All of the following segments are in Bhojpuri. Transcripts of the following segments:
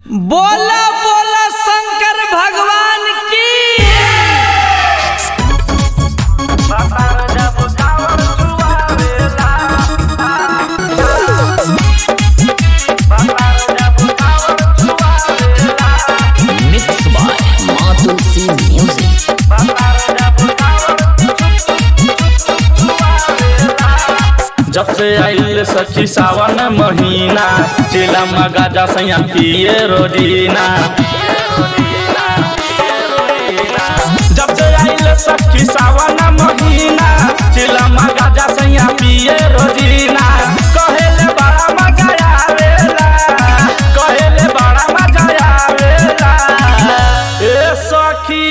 बोला बोला शंकर भगवान की। Mixed by Madhu C Music. जब से आइल सखी सावन महीना चिला गाजा सैया पिए रोजीना। जब से आइल सखी सावन महीना चिला गाजा सैया पिए रोजीना। कहेले बड़ा मजा आवेला, कहेले बड़ा मजा आवेला। ए सखी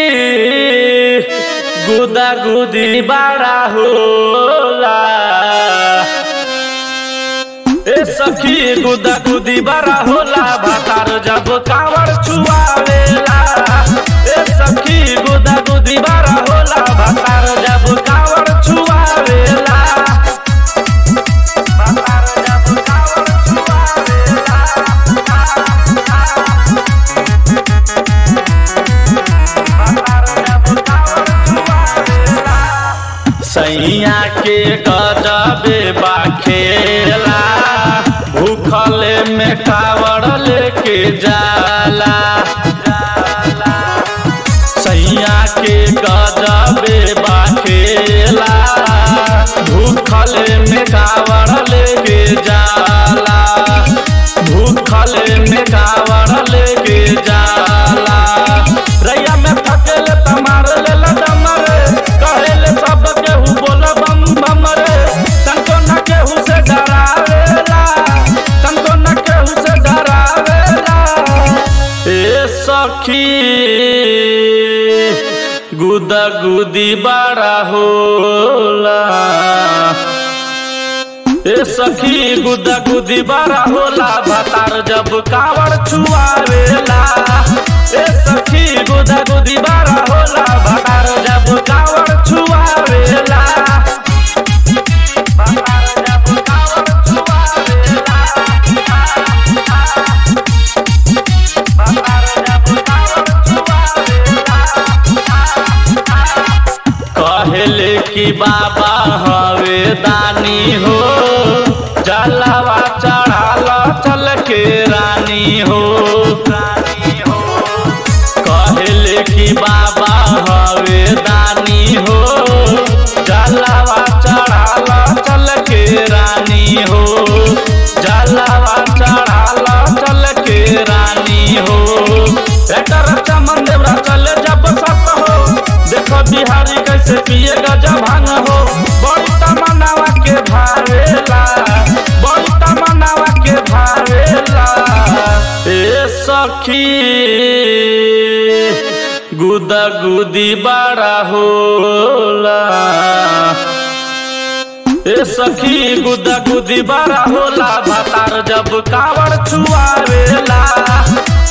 गुदा गुदी बड़ा होला, ए सखी गुदा गुदी बड़ा होला। भातार जब कांवर छुआवेला, ए सखी गुदा गुदी बड़ा होला। भातार जब कांवर छुआवेला, भातार जब कांवर छुआवेला। भातार जब कांवर छुआवेला। सैया के गजबे बाखेला, भूखले में कावड़ लेके जाला। सैया के गजबे बाखेला, भूखले में कावड़ लेके जाला। भूखले में कावड़ लेके जाला। रैया में थकेले तमार लेला डमरे, कहेले सब केहू बोल बम बम रे। तनको न केहू से डरावेला, तनको न केहू से डरावेला। ए सखी गुदा गुदी बड़ा होला, ए सखी गुदा गुदी बड़ा होला। भातार जब कावड़ छुआवेला, ए सखी गुदा गुदी बड़ा होला। भातार जब कावड़ छुआवेला, भातार जब कावड़ छुआवेला। भातार जब कावड़ छुआवेला। कहेले कि बाबा हवे दानी हो, जलवा चढ़ाला चल के रानी हो। कहेले कि बाबा हवे दानी हो, जलवा चढ़ाला चल के रानी हो। जलवा चढ़ाला चल के रानी हो। एकर चमन देवरा चले जब सत हो, देखो बिहारी कैसे पिए गजा भांग हो। बड़ी तमन्नावा के भावेला, बड़ी तमन्नावा के भावेला। ए सखी गुदा गुदी बड़ा होला, ए सखी गुदा गुदी बड़ा होला। भातार जब कावड़ छुआवेला,